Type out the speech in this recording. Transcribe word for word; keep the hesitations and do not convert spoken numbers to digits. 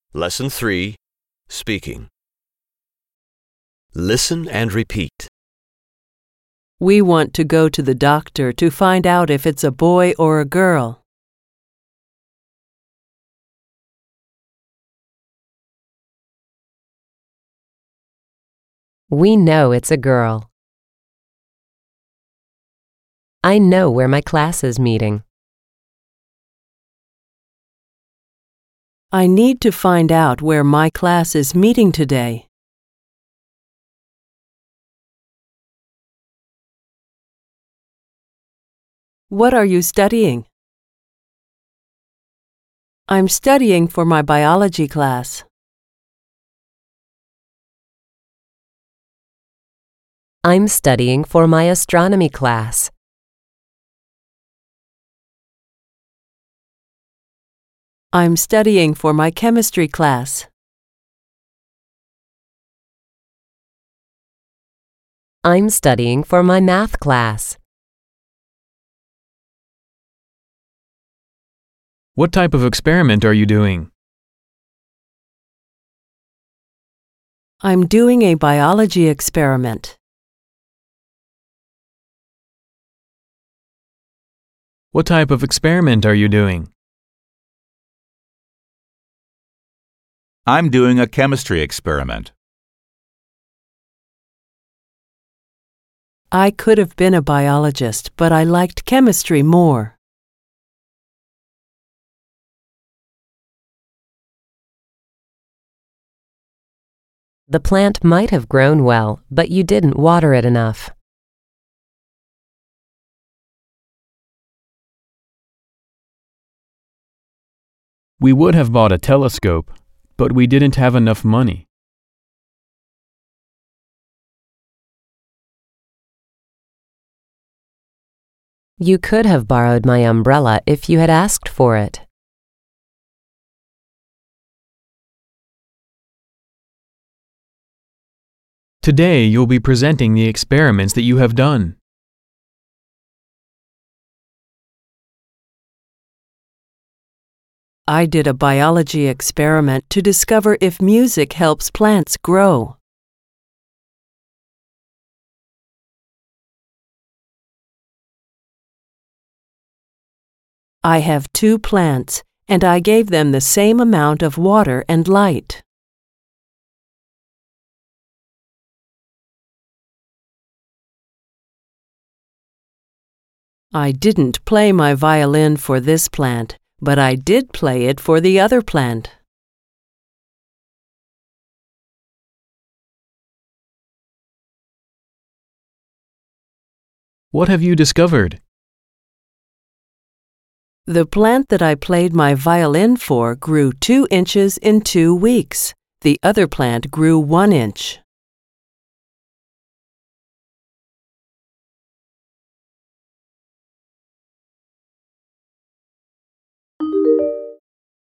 Lesson three, Speaking. Listen and repeat. We want to go to the doctor to find out if it's a boy or a girl. We know it's a girl. I know where my class is meeting. I need to find out where my class is meeting today. What are you studying? I'm studying for my biology class. I'm studying for my astronomy class. I'm studying for my chemistry class. I'm studying for my math class. What type of experiment are you doing? I'm doing a biology experiment. What type of experiment are you doing? I'm doing a chemistry experiment. I could have been a biologist, but I liked chemistry more. The plant might have grown well, but you didn't water it enough. We would have bought a telescope, but we didn't have enough money. You could have borrowed my umbrella if you had asked for it. Today you'll be presenting the experiments that you have done. I did a biology experiment to discover if music helps plants grow. I have two plants, and I gave them the same amount of water and light. I didn't play my violin for this plant, but I did play it for the other plant. What have you discovered? The plant that I played my violin for grew two inches in two weeks. The other plant grew one inch.